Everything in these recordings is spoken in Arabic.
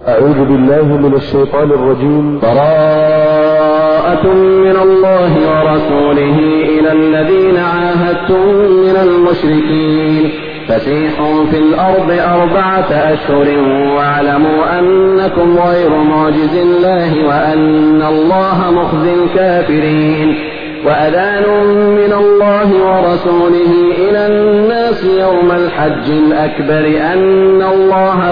أعوذ بالله من الشيطان الرجيم. براءة من الله ورسوله إلى الذين عاهدتم من المشركين فسيحوا في الأرض 4 أشهر واعلموا أنكم غير معجز الله وأن الله مخزي الكافرين. وأذان من الله ورسوله إلى الناس يوم الحج الأكبر أن الله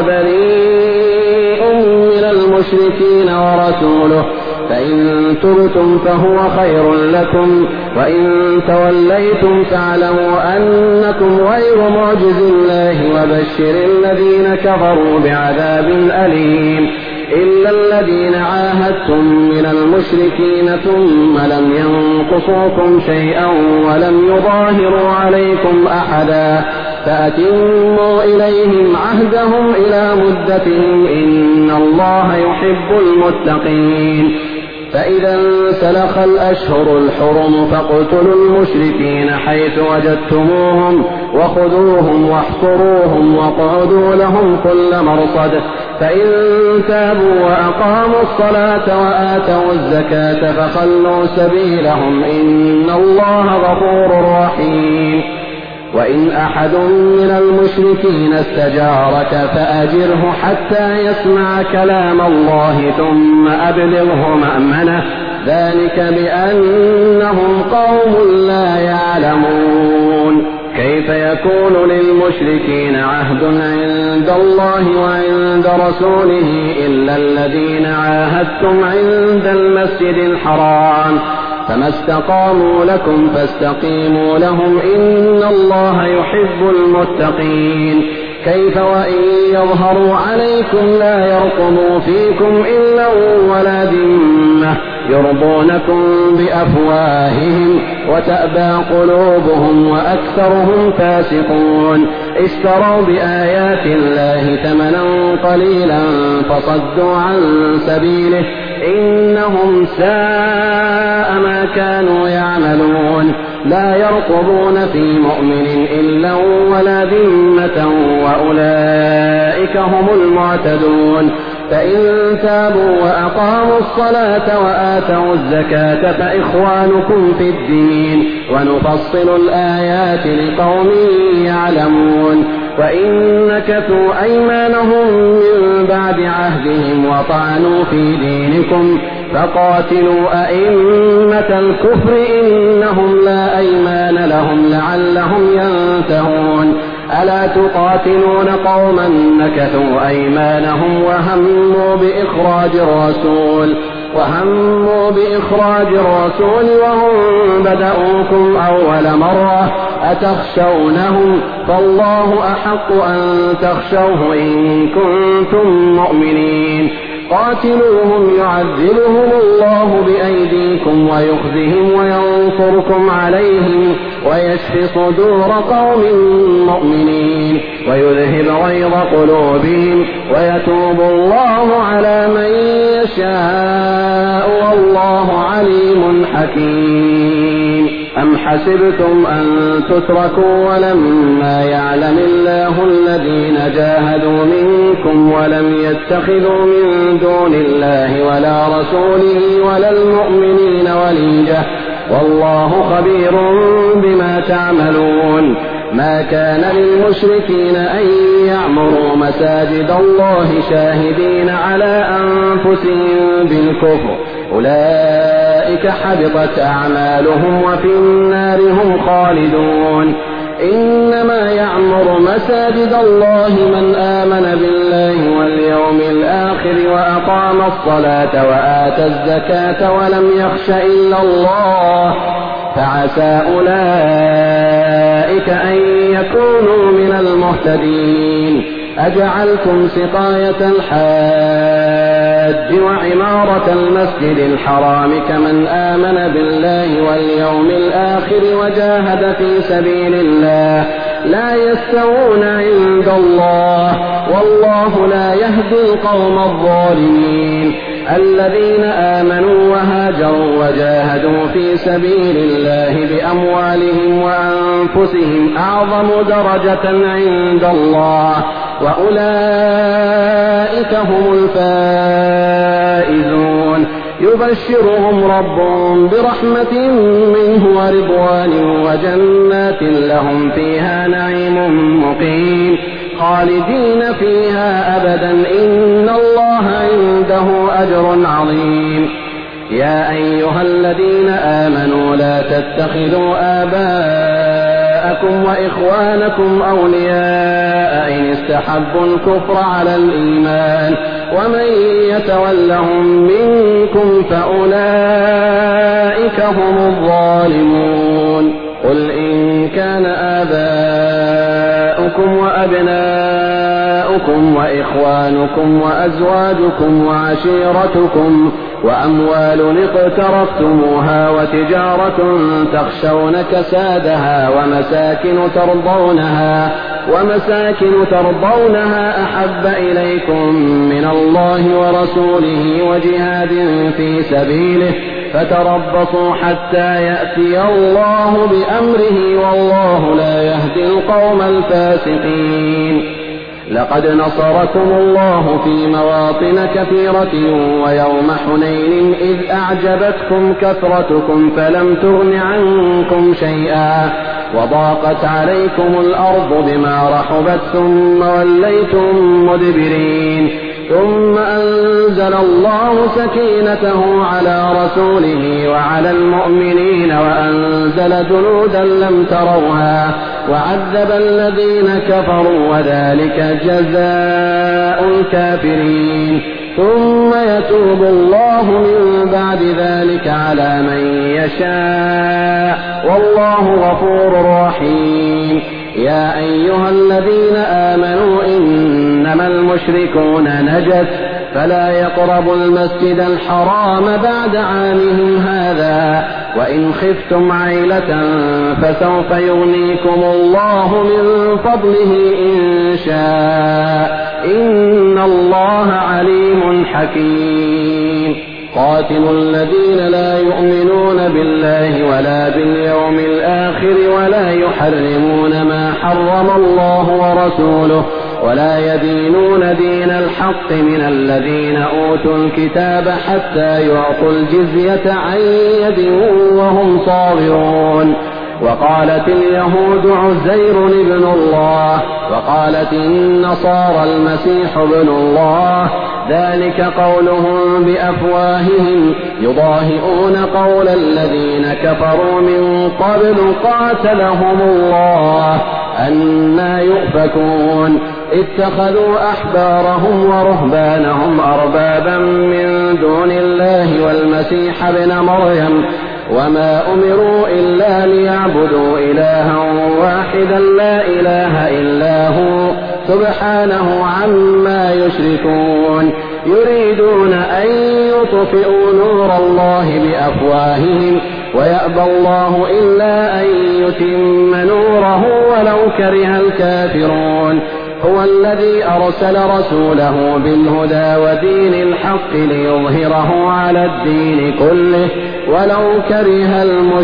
بريء من المشركين ورسوله فإن تبتم فهو خير لكم وإن توليتم فاعلموا أنكم غير معجز الله وبشر الذين كفروا بعذاب أليم. إلا الذين عاهدتم من المشركين ثم لم ينقصوكم شيئا ولم يظاهروا عليكم أحدا فأتموا إليهم عهدهم إلى مدتهم إن الله يحب المتقين. فإذا انسلخ الأشهر الحرم فاقتلوا المشركين حيث وجدتموهم وخذوهم واحصروهم واقعدوا لهم كل مرصد فإن تابوا وأقاموا الصلاة وآتوا الزكاة فخلوا سبيلهم إن الله غفور رحيم. وإن أحد من المشركين استجارك فأجره حتى يسمع كلام الله ثم أبلغه مأمنه ذلك بأنهم قوم لا يعلمون. كيف يكون للمشركين عهد عند الله وعند رسوله إلا الذين عاهدتم عند المسجد الحرام فما استقاموا لكم فاستقيموا لهم إن الله يحب المتقين. كيف وإن يظهروا عليكم لا يرقبوا فيكم إلا ولا ذمة يرضونكم بأفواههم وتأبى قلوبهم وأكثرهم فاسقون. اشتروا بآيات الله ثمنا قليلا فصدوا عن سبيله إنهم ساء ما كانوا يعملون. لا يرقبون في مؤمن إلا ولا ذمة وأولئك هم المعتدون. فإن تابوا وأقاموا الصلاة وآتوا الزكاة فإخوانكم في الدين ونفصل الآيات لقوم يعلمون. وإن نكثوا أيمانهم من بعد عهدهم وطعنوا في دينكم فقاتلوا أئمة الكفر إنهم لا أيمان لهم لعلهم ينتهون. ألا تقاتلون قوما نكثوا أيمانهم وهموا بإخراج الرسول وهم بدأوكم أول مرة أتخشونهم فالله أحق أن تخشوه إن كنتم مؤمنين. قاتلوهم يعذبهم الله بأيديكم ويخزهم وينصركم عليهم ويشف صدور قوم مؤمنين ويذهب غيظ قلوبهم ويتوب الله على من يشاء والله عليم حكيم. أم حسبتم أن تتركوا ولما يعلم الله الذين جاهدوا منكم ولم يتخذوا من دون الله ولا رسوله ولا المؤمنين وليجة والله خبير بما تعملون. ما كان للمشركين أن يعمروا مساجد الله شاهدين على أنفسهم بالكفر أولئك حبطت أعمالهم وفي النار هم خالدون. إنما يعمر مساجد الله من آمن بالله واليوم الآخر وأقام الصلاة وآتى الزكاة ولم يخش إلا الله فعسى أولئك أن يكونوا من المهتدين. أجعلتم سقاية الحاج وعمارة المسجد الحرام كمن آمن بالله واليوم الآخر وجاهد في سبيل الله لا يستوون عند الله والله لا يهدي القوم الظالمين. الذين آمنوا وهاجروا وجاهدوا في سبيل الله بأموالهم وأنفسهم أعظم درجة عند الله وأولئك هم الفائزون يبشرهم ربهم برحمة منه ورضوان وجنات لهم فيها نعيم مقيم خالدين فيها أبدا إن الله عنده أجر عظيم. يا أيها الذين آمنوا لا تتخذوا آباءكم وإخوانكم أولياء إن استحبوا الكفر على الإيمان ومن يتولهم منكم فأولئك هم الظالمون. قل إن كان آباؤكم وأبناؤكم وإخوانكم وأزواجكم وعشيرتكم وأموال اقترفتموها وتجارة تخشون كسادها ومساكن ترضونها أحب إليكم من الله ورسوله وجهاد في سبيله فتربصوا حتى يأتي الله بأمره والله لا يهدي القوم الفاسقين. لقد نصركم الله في مواطن كثيرة ويوم حنين إذ أعجبتكم كثرتكم فلم تغن عنكم شيئا وضاقت عليكم الأرض بما رحبت ثم وليتم مدبرين ثم أنزل الله سكينته على رسوله وعلى المؤمنين وأنزل جنودا لم تروها وعذب الذين كفروا وذلك جزاء الكافرين. ثم يتوب الله من بعد ذلك على من يشاء والله غفور رحيم. يا أيها الذين آمنوا إنما المشركون نجس فلا يقربوا المسجد الحرام بعد عامهم هذا وإن خفتم عيلة فسوف يغنيكم الله من فضله إن شاء إن الله عليم حكيم. قاتلوا الذين لا يؤمنون بالله ولا باليوم الآخر ولا يحرمون ما حرم الله ورسوله ولا يدينون دين الحق من الذين أوتوا الكتاب حتى يعطوا الجزية عن يد وهم صاغرون. وقالت اليهود عزير ابن الله وقالت النصارى المسيح ابن الله ذلك قولهم بأفواههم يضاهئون قول الذين كفروا من قبل قاتلهم الله أنى يؤفكون. اتخذوا أحبارهم ورهبانهم أربابا من دون الله والمسيح ابن مريم وما أمروا إلا ليعبدوا إلها واحدا لا إله إلا هو سبحانه عما يشركون. يريدون أن يطفئوا نور الله بأفواههم ويأبى الله إلا أن يتم نوره ولو كره الكافرون. هو الذي أرسل رسوله بالهدى ودين الحق ليظهره على الدين كله ولو كره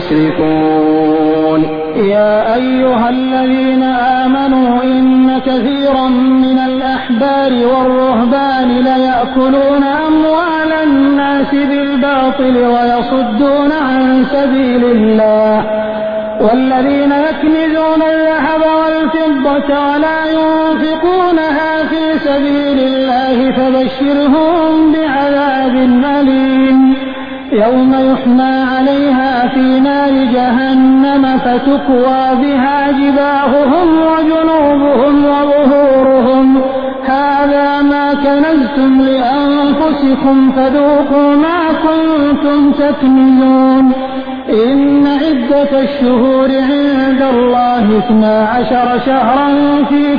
المشركون. يا أيها الذين آمنوا إن كثيرا من الأحبار والرهبان ليأكلون أموال الناس بالباطل ويصدون عن سبيل الله والذين يكنزون الذهب والفضة ولا ينفقونها في سبيل الله فبشرهم بعذاب أليم يوم يحمى عليها في نار جهنم فتكوى بها جباههم وجنوبهم وظهورهم هذا ما كنزتم لأنفسكم فذوقوا ما كنتم تكنزون. إن عدة الشهور عند الله 12 شهرا في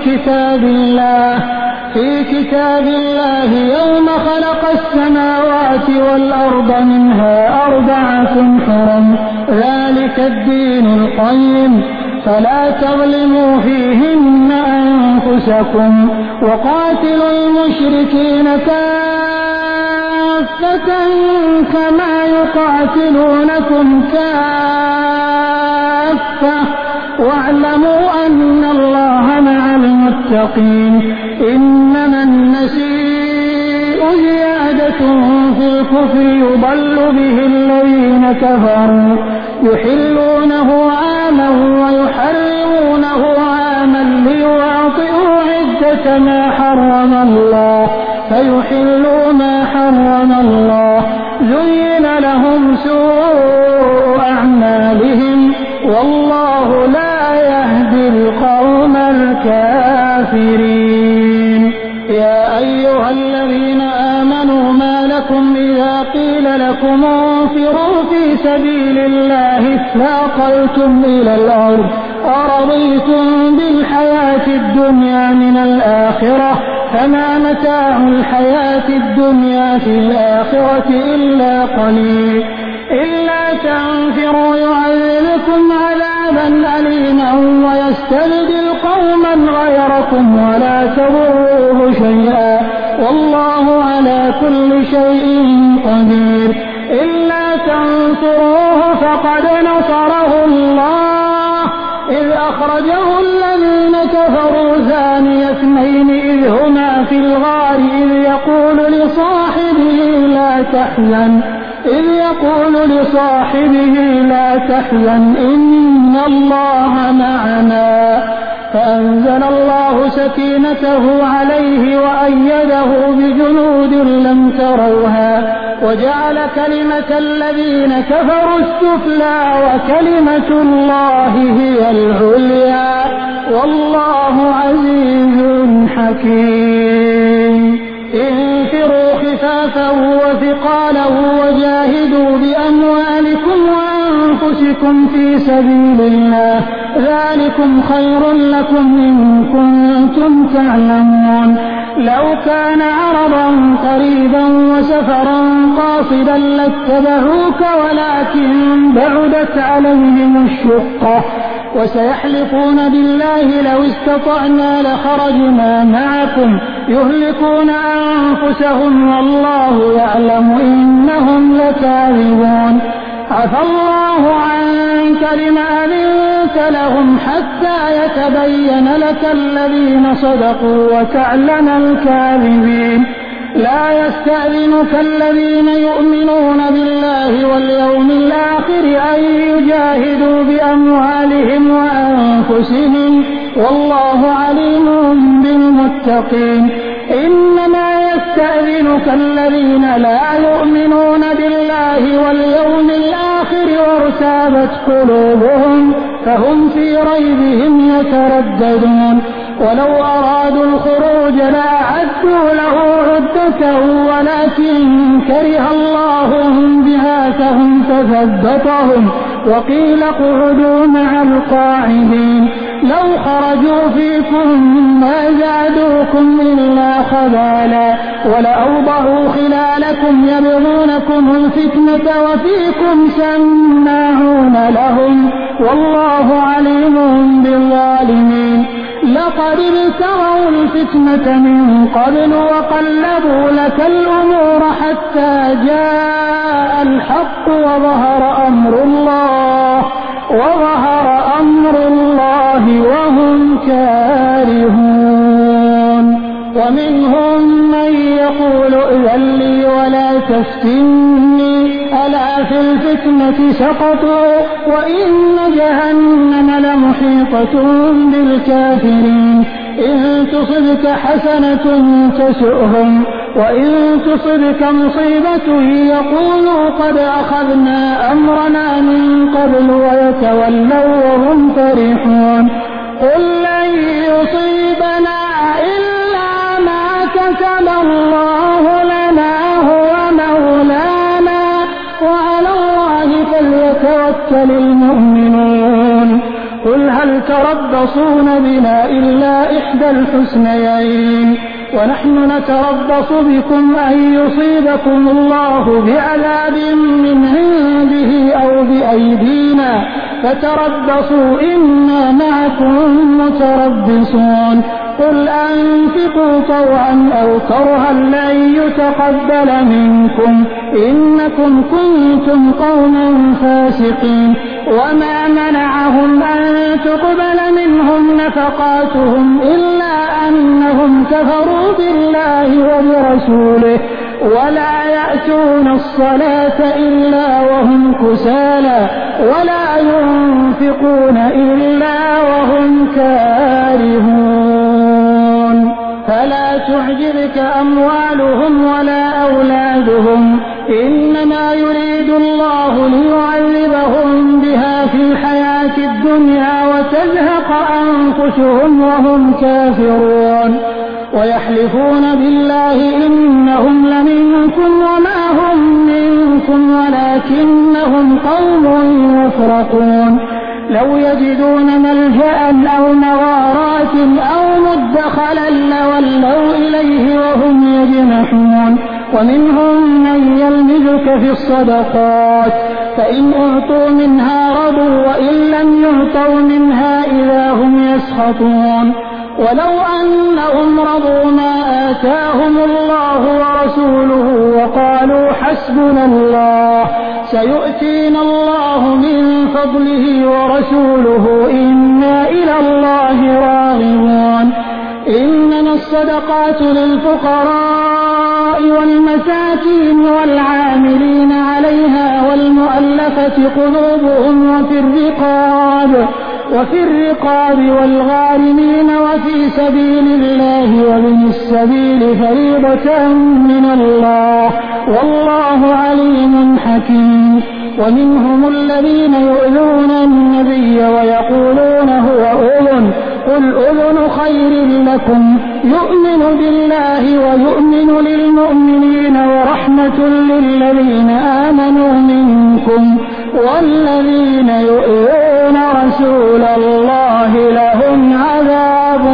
كتاب الله يوم خلق السماوات والأرض منها 4 حرم ذلك الدين القيم فلا تظلموا فيهن أنفسكم وقاتلوا المشركين كافة كما يقاتلونكم كافة واعلموا أن الله مع المتقين. إنما النسيء زيادة في الكفر يضل به الذين كفروا يحلونه عاما ويحرمونه عاما ليواطئوا عدة ما حرم الله فيحلوا ما حرم الله. زين لهم سوء أعمالهم والله لا يهدي القوم الكافرين. يا أيها الذين آمنوا ما لكم إذا قيل لكم انفروا في سبيل الله اثاقلتم إلى الأرض أرضيتم بالحياة الدنيا من الآخرة فما متاع الحياة الدنيا في الآخرة إلا قليل. إلا تنفروا يعذبكم عذابا أليما ويستبدل قوما غيركم ولا تضروه شيئا والله على كل شيء قدير. إلا تنصروه فقد نصره الله إذ أخرجه الذين كفروا ثاني اثنين إذ هما في الغار إذ يقول لصاحبه لا تحزن إن الله معنا فأنزل الله سكينته عليه وأيده بجنود لم تروها وجعل كلمة الذين كفروا السفلى وكلمة الله هي العليا والله عزيز حكيم. انفروا خفافا وثقالا وجاهدوا بأموالكم وأنفسكم في سبيل الله ذلكم خير لكم إن كنتم تعلمون. لو كان عرضا قريبا وسفرا قاصدا لاتبعوك ولكن بعدت عليهم الشقة وسيحلفون بالله لو استطعنا لخرجنا معكم يهلكون أنفسهم والله يعلم إنهم لكاذبون. عفى الله عنك لم أذنت لهم حتى يتبين لك الذين صدقوا وتعلم الكاذبين. لا يستأذنك الذين يؤمنون بالله واليوم الآخر أن يجاهدوا بأموالهم وأنفسهم والله عليم بالمتقين. إنما يستأذنك الذين لا يؤمنون بالله واليوم الآخر وارتابت قلوبهم فهم في ريبهم يترددون. ولو أرادوا الخروج لأعدوا له عدة ولكن كره الله بعاثهم فثبطهم وقيل اقعدوا مع القاعدين. لو خرجوا فيكم ما زادوكم إلا خبالا ولأوضعوا خلالكم يبغونكم الفتنة وفيكم سماعون لهم والله عليم بالظالمين. لقد ابتغوا الفتنة من قبل وقلبوا لك الأمور حتى جاء الحق وظهر أمر الله وهم كارهون. ومنهم من يقول ائذن لي ولا تفتني ألا في الفتنة سقطوا وإن جهنم لمحيطة بالكافرين. إن تصبك حسنة تسؤهم وإن تصبك مصيبة يقولوا قد أخذنا أمرنا من قبل ويتولوا وهم فرحون. قل لن يصيبنا إلا ما كتب الله لنا هو مولانا وعلى الله فليتوكل المؤمنون. قل هل تربصون بنا إلا إحدى الحسنيين ونحن نتربص بكم أن يصيبكم الله بعذاب من عنده أو بأيدينا فتربصوا إنا معكم متربصون. قل أنفقوا طوعا أو كرها لن يتقبل منكم إنكم كنتم قوما فاسقين. وما منعهم أن تقبل منهم نفقاتهم إلا أنهم كفروا بالله وبرسوله ولا يأتون الصلاة إلا وهم كسالى ولا ينفقون إلا وهم كارهون فلا تعجبك أموالهم ولا أولادهم إنما يريد الله ليعذبهم بها في الحياة الدنيا وتزهق أنفسهم وهم كافرون ويحلفون بالله إنهم لمنكم وما هم منكم ولكنهم قوم يفرقون لو يجدون ملجأ أو مغارات أو مدخلا لولوا إليه وهم يجمحون ومنهم من يلمزك في الصدقات فإن أعطوا منها رضوا وإن لم يعطوا منها إذا هم يسخطون ولو أنهم رضوا ما آتاهم الله ورسوله وقالوا حسبنا الله سيؤتينا الله من فضله ورسوله إنا إلى الله راغبون إنما الصدقات للفقراء والمساكين والعاملين عليها والمؤلفة قلوبهم وفي الرقاب والغارمين وفي سبيل الله وابن السبيل فريضة من الله والله عليم حكيم ومنهم الذين يؤذون النبي ويقولون هو أذن قل أذن خير لكم يؤمن بالله ويؤمن للمؤمنين ورحمة للذين آمنوا منكم والذين يؤذون رسول الله لهم عذاب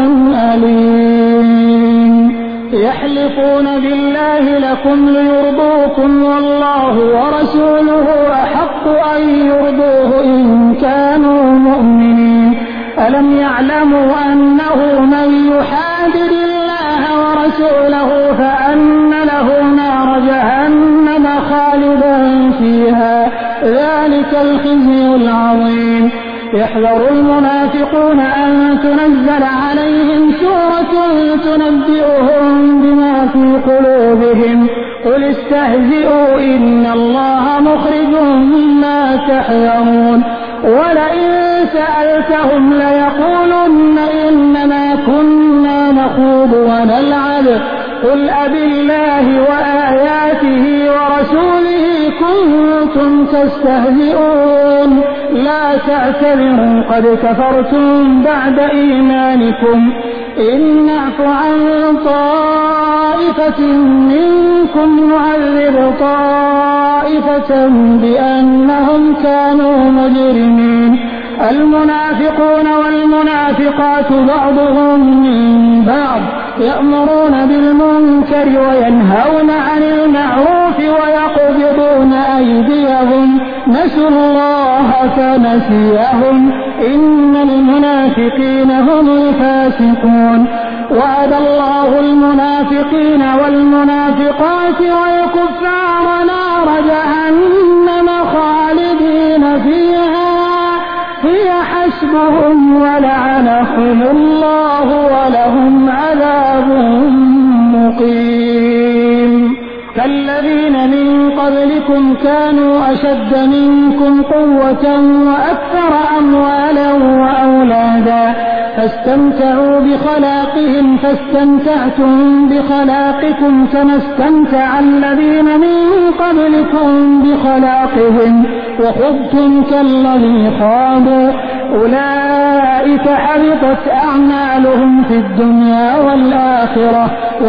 أليم يحلفون بالله لكم ليرضوكم والله ورسوله أحق أن يرضوه إن كانوا مؤمنين ألم يعلموا أنه من يحادد الله ورسوله فأن له نار جهنم خالدا فيها ذلك الخزي العظيم يحذر المنافقون أن تنزل عليهم سورة تنبئهم بما في قلوبهم قل استهزئوا إن الله مخرج ما تحذرون ولئن سألتهم ليقولن إنما كنا نخوض ونلعب قل أبالله وآياته ورسوله كنتم تستهزئون لا تعتذروا قد كفرتم بعد إيمانكم إن نعف عن طائفة منكم نعذب طائفة بأنهم كانوا مجرمين المنافقون والمنافقات بعضهم من بعض يأمرون بالمنكر وينهون عن المعروف ويقبضون أيديهم نسوا الله فنسيهم إن المنافقين هم الفاسقون وعد الله المنافقين والمنافقات والكفار نار جهنم خالدين فيها هي حسبهم ولعنهم الله ولهم عذاب مقيم كالذين من قبلكم كانوا أشد منكم قوة وأكثر أموالا وأولادا فاستمتعوا بخلاقهم فاستمتعتم بخلاقكم كما استمتع الذين من قبلكم بخلاقهم وخضتم كالذي خاضوا أولئك حبطت أعمالهم في الدنيا والآخرة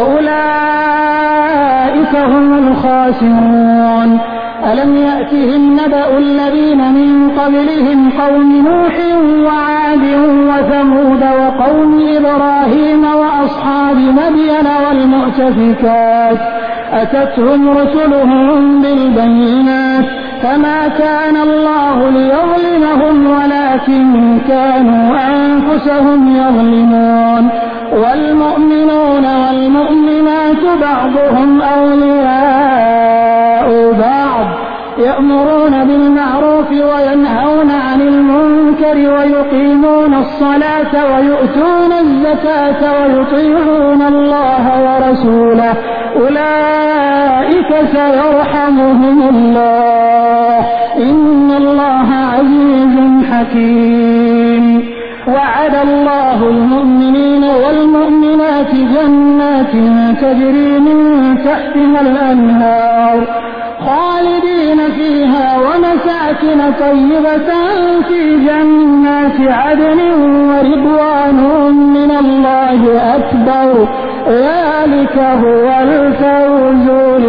وأولئك هم الخاسرون ألم يأتهم نبأ الذين من قبلهم قوم نوح وعاد وثمود وقوم إبراهيم وأصحاب مدين والمؤتفكات أتتهم رسلهم بالبينات فما كان الله ليظلمهم ولكن كانوا أنفسهم يظلمون والمؤمنون والمؤمنات بعضهم أولياء بعض يأمرون بالمعروف وينهون عن المنكر ويقيمون الصلاة ويؤتون الزكاة ويطيعون الله ورسوله أولئك سيرحمهم الله إن الله عزيز حكيم. وعد الله المؤمنين والمؤمنات جنات تجري من تحتها الأنهار خالدين فيها ومساكن طيبة في جنات عدن ورضوان من الله أكبر ذلك هو الفوز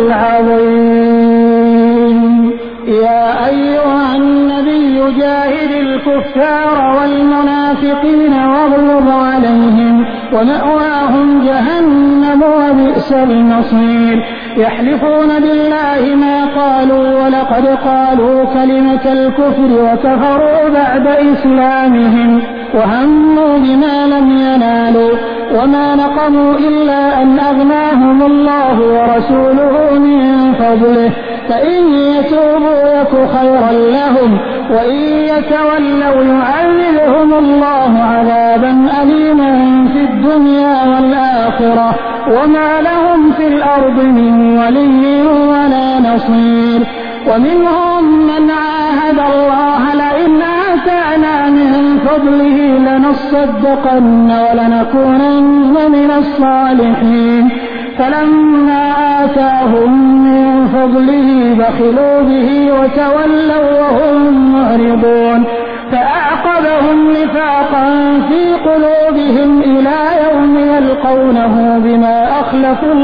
العظيم. يا أيها النبي جاهد الكفار والمنافقين واغلظ عليهم ومأواهم جهنم وبئس المصير. يحلفون بالله ما قالوا ولقد قالوا كلمة الكفر وكفروا بعد إسلامهم وهموا بما لم ينالوا وما نقموا إلا أن أغناهم الله ورسوله من فضله فإن يتوبوا يك خيرا لهم وإن يتولوا يعذبهم الله عذابا أليما في الدنيا والآخرة وما لهم في الأرض من ولي ولا نصير. ومنهم من عاهد الله لئن آتانا من فضله لنصدقن ولنكونن من الصالحين فلما آتاهم من فضله بخلوا به وتولوا وهم معرضون فأعقبهم نفاقا في قلوبهم إلى يوم يلقونه بما أخلفوا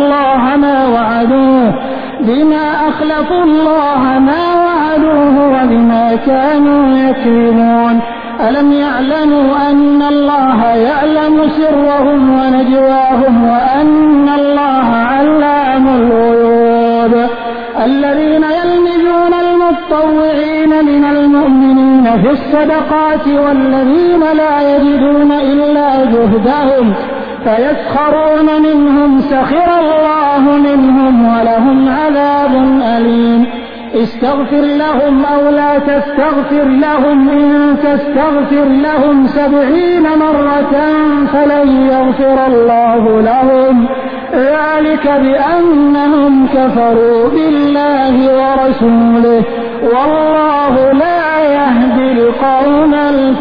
الله ما وعدوه وبما كانوا يكذبون. ألم يعلموا أن الله يعلم سرهم ونجواهم وأن الله علام الغيوب. الذين يلمزون المتطوعين من المؤمنين في الصدقات والذين لا يجدون إلا جهدهم فيسخرون منهم سخر الله منهم ولهم عذاب أليم. استغفر لهم أو لا تستغفر لهم إن تستغفر لهم 70 مرة فلن يغفر الله لهم ذلك بأنهم كفروا بالله ورسوله والله لا يهدي القوم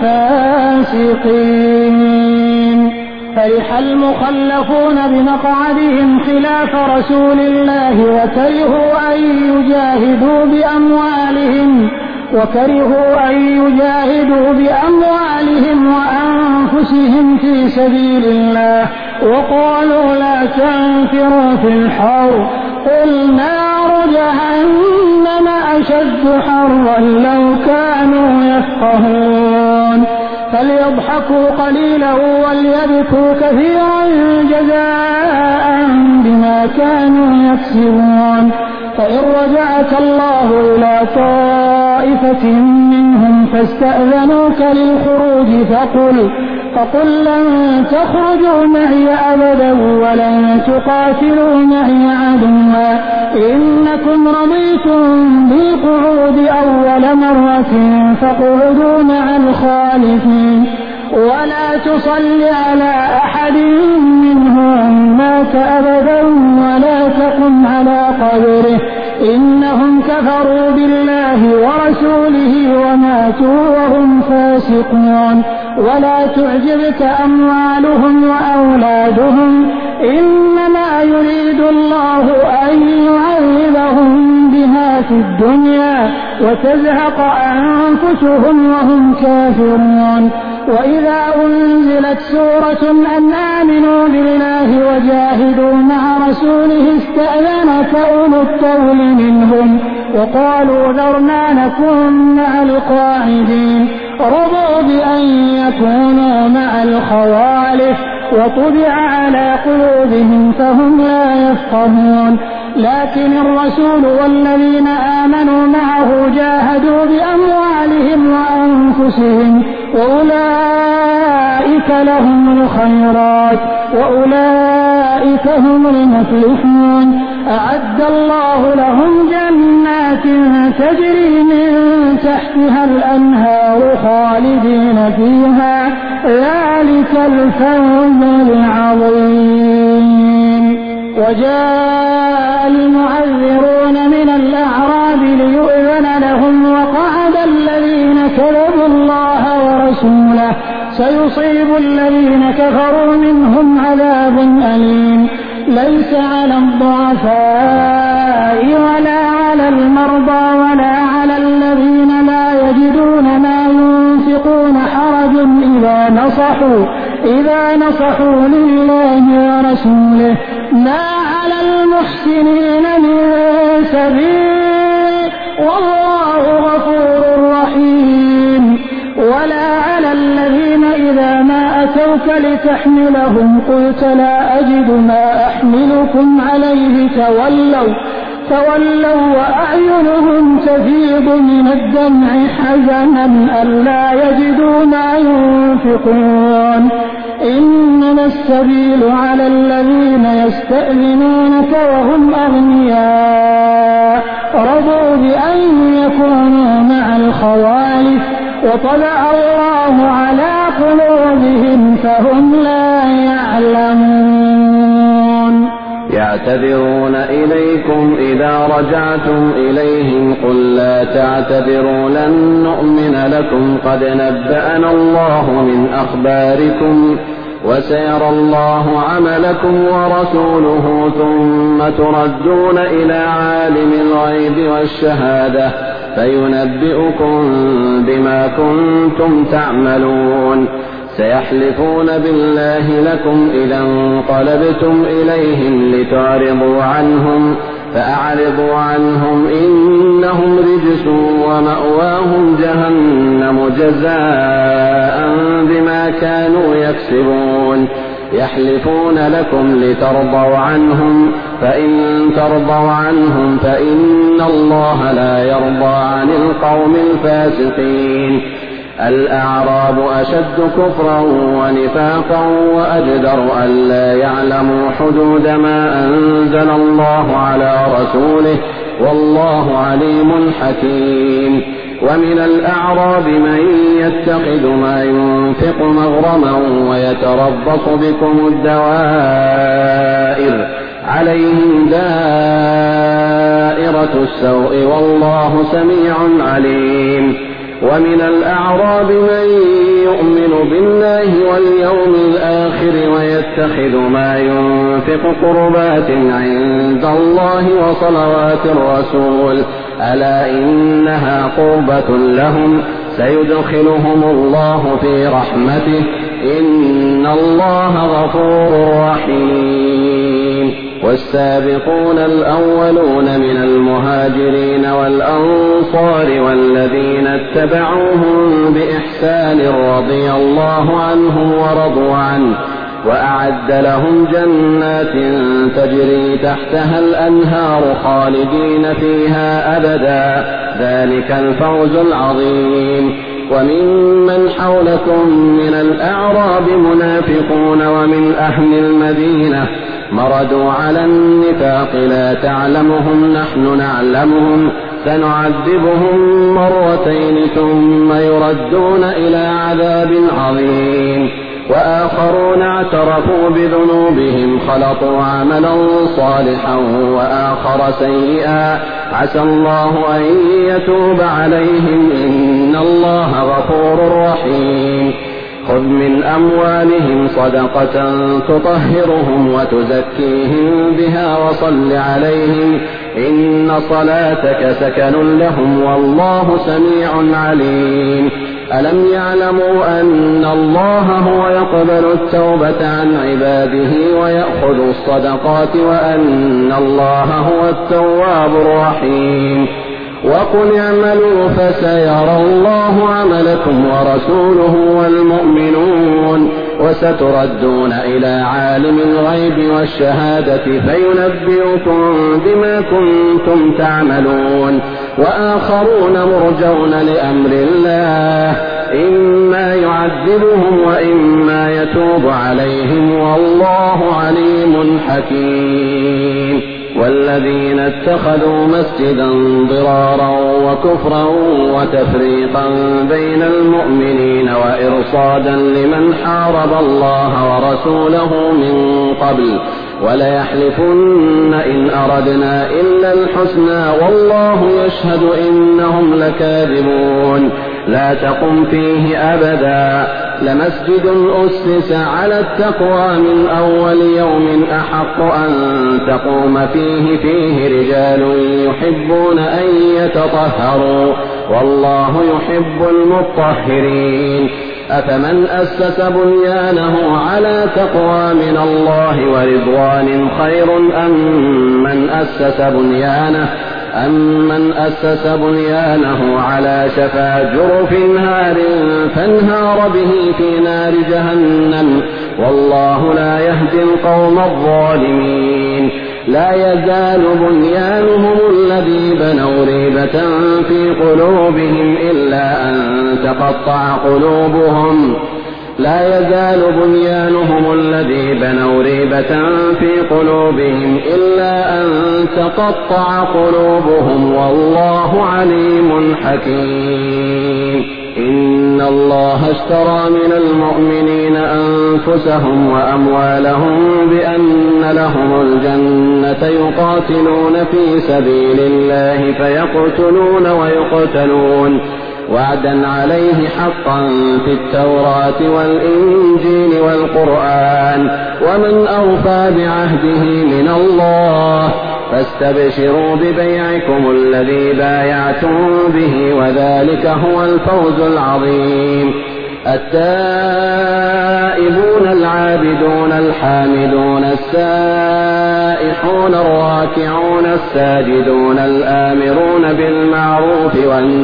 الفاسقين. فرح المخلفون بمقعدهم خلاف رسول الله وكرهوا أن يجاهدوا بأموالهم وأنفسهم في سبيل الله وقالوا لا تنفروا في الحر قل نار جهنم أشد حرا لو كانوا يفقهون. فليضحكوا قليلا وليبكوا كثيرا جزاء بما كانوا يكسبون. فإن رجعك الله إلى طائفة منهم فاستأذنوك للخروج فقل لن تخرجوا معي أبدا ولن تقاتلوا معي عدوا إنكم رضيتم بالقعود أول مرة فاقعدوا مع الخالفين ولا تصل على أحد منهم مات أبدا ولا تقم على قبره إنهم كفروا بالله ورسوله وماتوا وهم فاسقون. ولا تعجبك أموالهم وأولادهم إنما يريد الله أن يعذبهم بها في الدنيا وتزهق أنفسهم وهم كافرون. وإذا أنزلت سورة أن آمنوا بالله وجاهدوا مع رسوله استأذنك أولو الطول منهم وقالوا ذرنا نكن مع القاعدين رضوا بأن يكونوا مع الخوالف وطبع على قلوبهم فهم لا يفقهون. لكن الرسول والذين آمنوا معه جاهدوا بأموالهم وأنفسهم وأولئك لهم الخيرات وأولئك هم المفلحون. أعد الله لهم جنات جنات تجري من تحتها الأنهار خالدين فيها ذلك الفوز العظيم. وجاء المعذرون من الأعراب ليؤذن لهم وقعد الذين كذبوا الله ورسوله سيصيب الذين كفروا منهم عذاب أليم. ليس على الضعفاء ولا على المرضى ولا على الذين لا يجدون ما ينفقون حرج إذا نصحوا لله ورسوله ما على المحسنين من سبيل والله غفور رحيم. ولا على الذين إذا ما أتوك لتحملهم قلت لا أجد ما أحملكم عليه تولوا وأعينهم تفيض من الدمع حزنا ألا يجدوا ما ينفقون. إنما السبيل على الذين يستأذنونك وهم أغنياء رضوا بأن يكونوا مع الخوالف وطبع الله على قلوبهم فهم لا يعلمون. يعتذرون إليكم إذا رجعتم إليهم قل لا تعتذروا لن نؤمن لكم قد نبأنا الله من أخباركم وسيرى الله عملكم ورسوله ثم تردون إلى عالم الغيب والشهادة فينبئكم بما كنتم تعملون. سيحلفون بالله لكم إذا انقلبتم إليهم لتعرضوا عنهم فأعرضوا عنهم إنهم رجس ومأواهم جهنم جزاء بما كانوا يكسبون. يحلفون لكم لترضوا عنهم فإن ترضوا عنهم فإن الله لا يرضى عن القوم الفاسقين. الأعراب أشد كفرا ونفاقا وأجدر ألا يعلموا حدود ما أنزل الله على رسوله والله عليم حكيم. ومن الأعراب من يتخذ ما ينفق مغرما ويتربص بكم الدوائر عليهم دائرة السوء والله سميع عليم. ومن الأعراب من يؤمن بالله واليوم الآخر ويتخذ ما ينفق قربات عند الله وصلوات الرسول ألا إنها قربة لهم سيدخلهم الله في رحمته إن الله غفور رحيم. والسابقون الأولون من المهاجرين والأنصار والذين اتبعوهم بإحسان رضي الله عنهم ورضوا عنه وأعد لهم جنات تجري تحتها الأنهار خالدين فيها أبدا ذلك الفوز العظيم. وممن حولكم من الأعراب منافقون ومن أهل المدينة مردوا على النفاق لا تعلمهم نحن نعلمهم سنعذبهم مرتين ثم يردون إلى عذاب عظيم. وآخرون اعترفوا بذنوبهم خلطوا عملا صالحا وآخر سيئا عسى الله أن يتوب عليهم إن الله غفور رحيم. خذ من أموالهم صدقة تطهرهم وتزكيهم بها وصل عليهم إن صلاتك سكن لهم والله سميع عليم. ألم يعلموا أن الله هو يقبل التوبة عن عباده ويأخذ الصدقات وأن الله هو التواب الرحيم. وقل اعملوا فسيرى الله عملكم ورسوله والمؤمنون وستردون إلى عالم الغيب والشهادة فينبئكم بما كنتم تعملون. وآخرون مرجون لأمر الله إما يعذبهم وإما يتوب عليهم والله عليم حكيم. والذين اتخذوا مسجدا ضرارا وكفرا وتفريقا بين المؤمنين وإرصادا لمن حارب الله ورسوله من قبل وليحلفن إن أردنا إلا الحسنى والله يشهد إنهم لكاذبون لا تقم فيه أبدا لمسجد أسس على التقوى من أول يوم أحق أن تقوم فيه رجال يحبون أن يتطهروا والله يحب المطهرين أفمن أسس بنيانه على تقوى من الله ورضوان خير أمن أسس بنيانه على شفا جرف نار فانهار به في نار جهنم والله لا يهدي القوم الظالمين لا يزال بنيانهم الذي بنوا ريبة في قلوبهم إلا أن تقطع قلوبهم لا يزال بنيانهم الذي بنوا ريبة في قلوبهم إلا أن تقطع قلوبهم والله عليم حكيم إن الله اشترى من المؤمنين أنفسهم وأموالهم بأن لهم الجنة يقاتلون في سبيل الله فيقتلون ويقتلون وعدا عليه حقا في التوراة والإنجيل والقرآن ومن أوفى بعهده من الله فاستبشروا ببيعكم الذي بايعتم به وذلك هو الفوز العظيم التائبون العابدون الحامدون السائحون الراكعون الساجدون الآمرون بالمعروف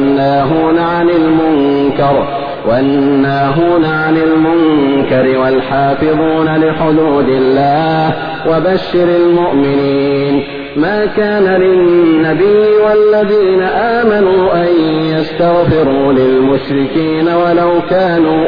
والناهون عن المنكر والحافظون لحدود الله وبشر المؤمنين ما كان للنبي والذين آمنوا أن يستغفروا للمشركين ولو كانوا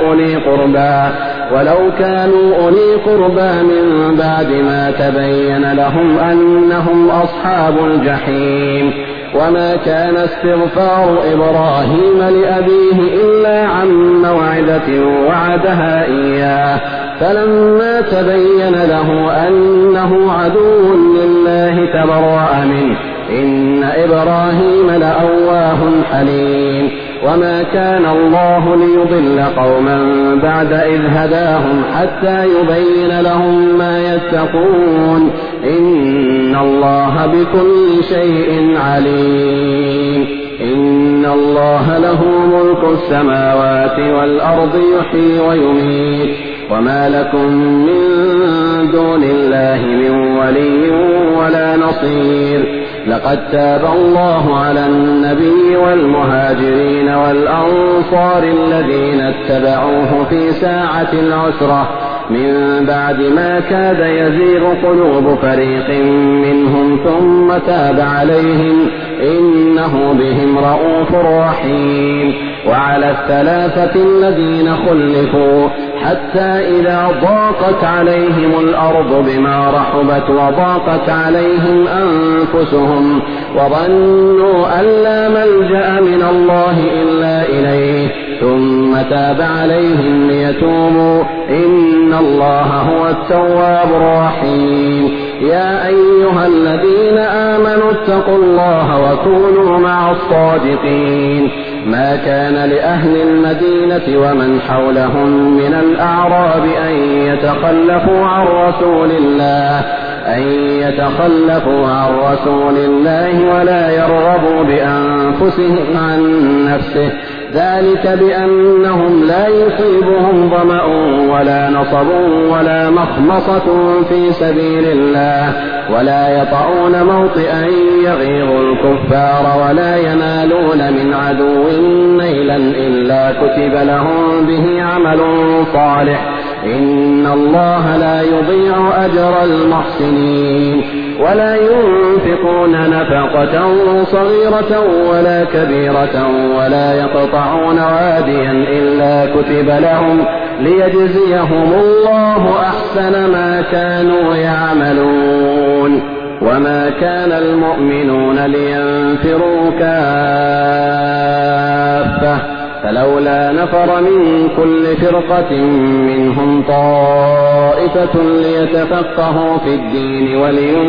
أولي قربى من بعد ما تبين لهم أنهم أصحاب الجحيم وما كان استغفار إبراهيم لأبيه إلا عن موعدة وعدها إياه فلما تبين له أنه عدو لله تبرأ منه إن إبراهيم لأواه حليم وما كان الله ليضل قوما بعد إذ هداهم حتى يبين لهم ما يتقون إن الله بكل شيء عليم إن الله له ملك السماوات والأرض يحيي ويميت وما لكم من دون الله من ولي ولا نصير لقد تاب الله على النبي والمهاجرين والأنصار الذين اتبعوه في ساعة العسرة من بعد ما كاد يزيغ قلوب فريق منهم ثم تاب عليهم إنه بهم رءوف رحيم وعلى الثلاثة الذين خلفوا حتى إذا ضاقت عليهم الأرض بما رحبت وضاقت عليهم أنفسهم وظنوا أن لا ملجأ من الله إلا إليه ثم تاب عليهم ليتوبوا إن الله هو التواب الرحيم يا أيها الذين آمنوا اتقوا الله وكونوا مع الصادقين ما كان لأهل المدينة ومن حولهم من الأعراب أن يتخلفوا عن رسول الله ولا يرغبوا بأنفسهم عن نفسه ذلك بأنهم لا يصيبهم ظمأ ولا نصب ولا مخمصة في سبيل الله ولا يطعون موطئا يغيظ الكفار ولا ينالون من عدو نيلا إلا كتب لهم به عمل صالح إن الله لا يضيع أجر المحسنين ولا ينفقون نفقة صغيرة ولا كبيرة ولا يقطعون واديا إلا كتب لهم ليجزيهم الله أحسن ما كانوا يعملون وما كان المؤمنون لينفروا كافة فلولا نفر من كل فرقة منهم طائفة ليتفقهوا في الدين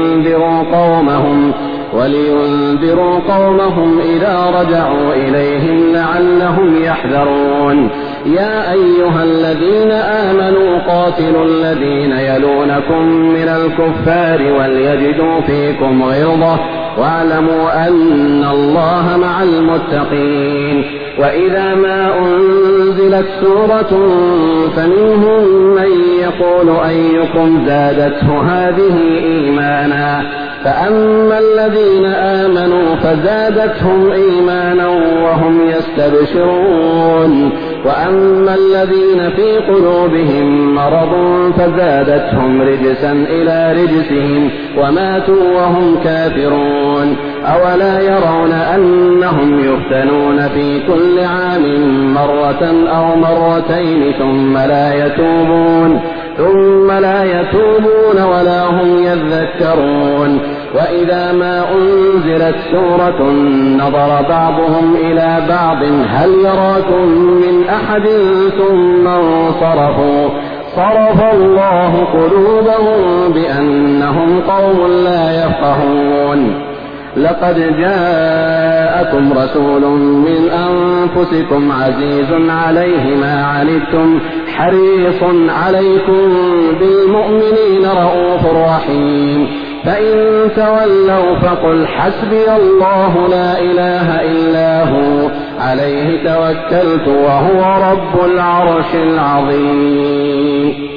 ولينذروا قومهم إذا رجعوا إليهم لعلهم يحذرون. يا أيها الذين آمنوا قاتلوا الذين يلونكم من الكفار وليجدوا فيكم غلظة واعلموا أن الله مع المتقين. وإذا ما أنزلت سورة فمنهم من يقول أيكم زادته هذه إيمانا فأما الذين آمنوا فزادتهم إيمانا وهم يستبشرون وأما الذين في قلوبهم مرض فزادتهم رجسا إلى رجسهم وماتوا وهم كافرون. أولا يرون أنهم يفتنون في كل عام مرة أو مرتين ثم لا يتوبون ولا هم يذكرون. وإذا ما أنزلت سورة نظر بعضهم إلى بعض هل يراكم من أحد ثم انصرفوا صرف الله قلوبهم بأنهم قوم لا يفقهون. لقد جاءكم رسول من أنفسكم عزيز عليه ما عنتم حريص عليكم بالمؤمنين رؤوف رحيم. فإن تولوا فقل حسبي الله لا إله إلا هو عليه توكلت وهو رب العرش العظيم.